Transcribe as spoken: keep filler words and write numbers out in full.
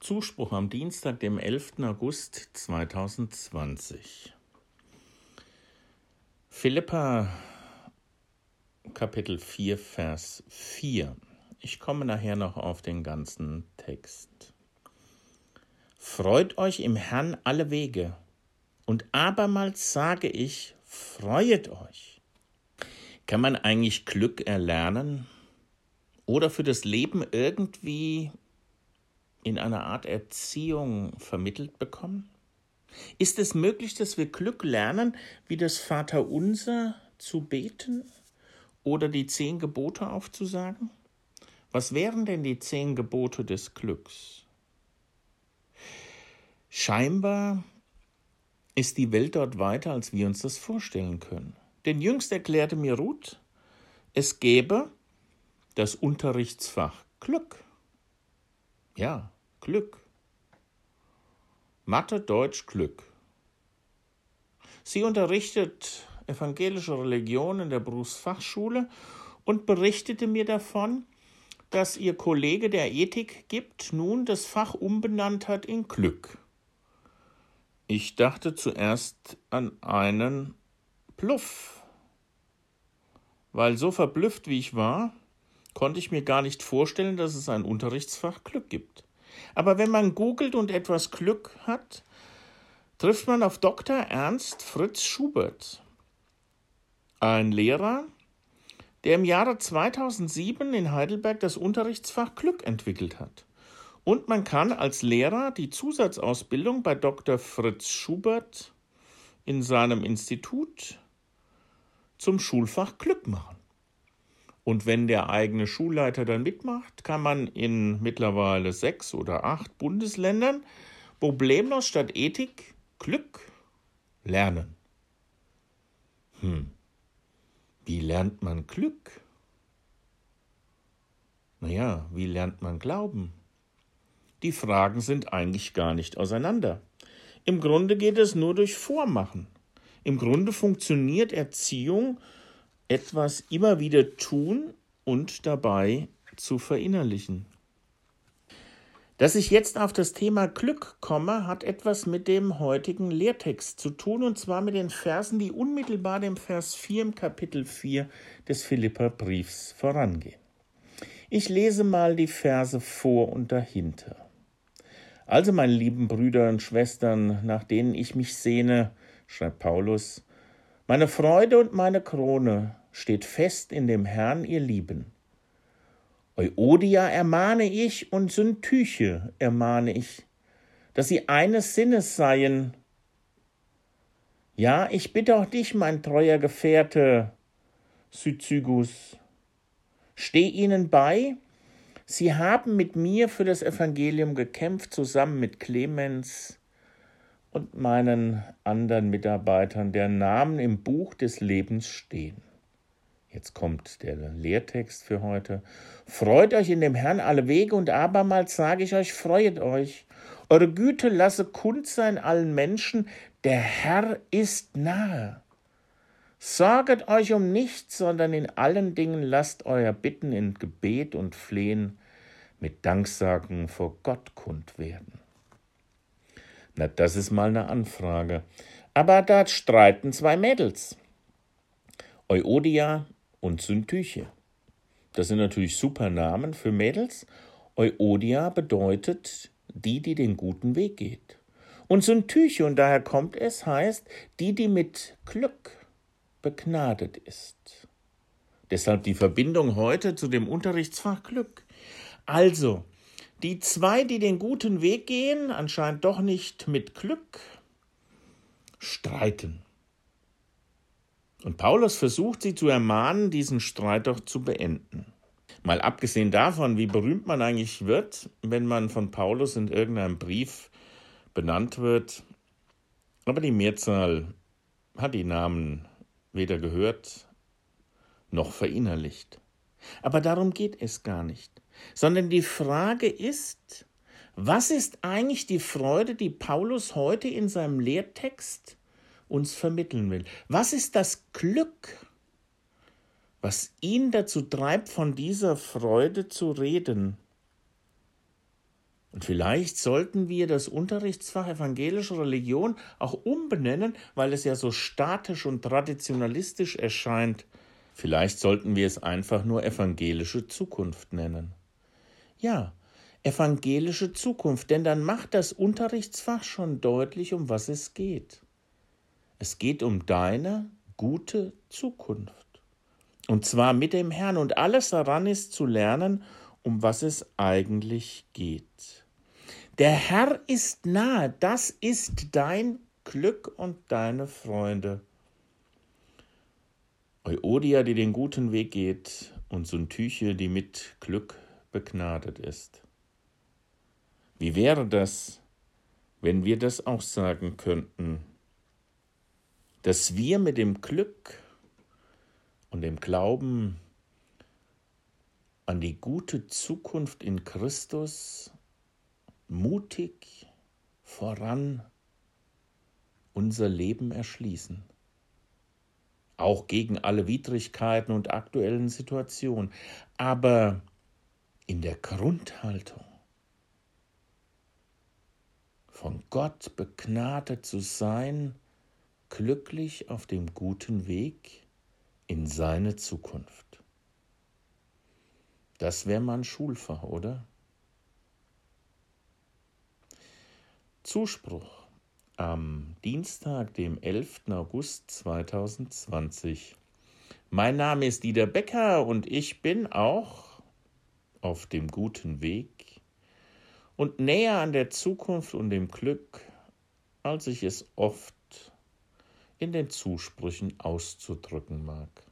Zuspruch am Dienstag, dem elften August zweitausendzwanzig. Philipper, Kapitel vier, Vers vier. Ich komme nachher noch auf den ganzen Text. Freut euch im Herrn alle Wege, und abermals sage ich, freuet euch. Kann man eigentlich Glück erlernen oder für das Leben irgendwie in einer Art Erziehung vermittelt bekommen? Ist es möglich, dass wir Glück lernen, wie das Vaterunser zu beten oder die zehn Gebote aufzusagen? Was wären denn die zehn Gebote des Glücks? Scheinbar ist die Welt dort weiter, als wir uns das vorstellen können. Denn jüngst erklärte mir Ruth, es gäbe das Unterrichtsfach Glück. Ja, Glück. Mathe, Deutsch, Glück. Sie unterrichtet evangelische Religion in der Berufsfachschule und berichtete mir davon, dass ihr Kollege, der Ethik gibt, nun das Fach umbenannt hat in Glück. Ich dachte zuerst an einen Bluff, weil so verblüfft wie ich war, konnte ich mir gar nicht vorstellen, dass es ein Unterrichtsfach Glück gibt. Aber wenn man googelt und etwas Glück hat, trifft man auf Doktor Ernst Fritz Schubert, ein Lehrer, der im Jahre zweitausendsieben in Heidelberg das Unterrichtsfach Glück entwickelt hat. Und man kann als Lehrer die Zusatzausbildung bei Doktor Fritz Schubert in seinem Institut zum Schulfach Glück machen. Und wenn der eigene Schulleiter dann mitmacht, kann man in mittlerweile sechs oder acht Bundesländern problemlos statt Ethik Glück lernen. Hm, wie lernt man Glück? Naja, wie lernt man Glauben? Die Fragen sind eigentlich gar nicht auseinander. Im Grunde geht es nur durch Vormachen. Im Grunde funktioniert Erziehung, etwas immer wieder tun und dabei zu verinnerlichen. Dass ich jetzt auf das Thema Glück komme, hat etwas mit dem heutigen Lehrtext zu tun, und zwar mit den Versen, die unmittelbar dem Vers vier im Kapitel vier des Philipperbriefs vorangehen. Ich lese mal die Verse vor und dahinter. Also, meine lieben Brüder und Schwestern, nach denen ich mich sehne, schreibt Paulus, meine Freude und meine Krone steht fest in dem Herrn, ihr Lieben. Euodia ermahne ich und Syntyche ermahne ich, dass sie eines Sinnes seien. Ja, ich bitte auch dich, mein treuer Gefährte, Syzygus, steh ihnen bei. Sie haben mit mir für das Evangelium gekämpft, zusammen mit Clemens und meinen anderen Mitarbeitern, deren Namen im Buch des Lebens stehen. Jetzt kommt der Lehrtext für heute. Freut euch in dem Herrn alle Wege, und abermals sage ich euch, freuet euch. Eure Güte lasse kund sein allen Menschen, der Herr ist nahe. Sorget euch um nichts, sondern in allen Dingen lasst euer Bitten in Gebet und Flehen mit Danksagen vor Gott kund werden. Na, das ist mal eine Anfrage. Aber da streiten zwei Mädels. Euodia und Syntyche. Das sind natürlich super Namen für Mädels. Euodia bedeutet die, die den guten Weg geht. Und Syntyche, und daher kommt es, heißt die, die mit Glück begnadet ist. Deshalb die Verbindung heute zu dem Unterrichtsfach Glück. Also, die zwei, die den guten Weg gehen, anscheinend doch nicht mit Glück, streiten. Und Paulus versucht, sie zu ermahnen, diesen Streit doch zu beenden. Mal abgesehen davon, wie berühmt man eigentlich wird, wenn man von Paulus in irgendeinem Brief benannt wird. Aber die Mehrzahl hat die Namen weder gehört noch verinnerlicht. Aber darum geht es gar nicht. Sondern die Frage ist, was ist eigentlich die Freude, die Paulus heute in seinem Lehrtext uns vermitteln will? Was ist das Glück, was ihn dazu treibt, von dieser Freude zu reden? Und vielleicht sollten wir das Unterrichtsfach evangelische Religion auch umbenennen, weil es ja so statisch und traditionalistisch erscheint. Vielleicht sollten wir es einfach nur evangelische Zukunft nennen. Ja, evangelische Zukunft, denn dann macht das Unterrichtsfach schon deutlich, um was es geht. Es geht um deine gute Zukunft. Und zwar mit dem Herrn. Und alles daran ist zu lernen, um was es eigentlich geht. Der Herr ist nahe, das ist dein Glück und deine Freunde. Euodia, die den guten Weg geht, und Syntyche, die mit Glück begnadet ist. Wie wäre das, wenn wir das auch sagen könnten, dass wir mit dem Glück und dem Glauben an die gute Zukunft in Christus mutig voran unser Leben erschließen, auch gegen alle Widrigkeiten und aktuellen Situationen, aber in der Grundhaltung von Gott begnadet zu sein, glücklich auf dem guten Weg in seine Zukunft. Das wäre mal ein Schulfach, oder? Zuspruch am Dienstag, dem elften August zweitausendzwanzig. Mein Name ist Dieter Becker und ich bin auch auf dem guten Weg und näher an der Zukunft und dem Glück, als ich es oft in den Zusprüchen auszudrücken mag.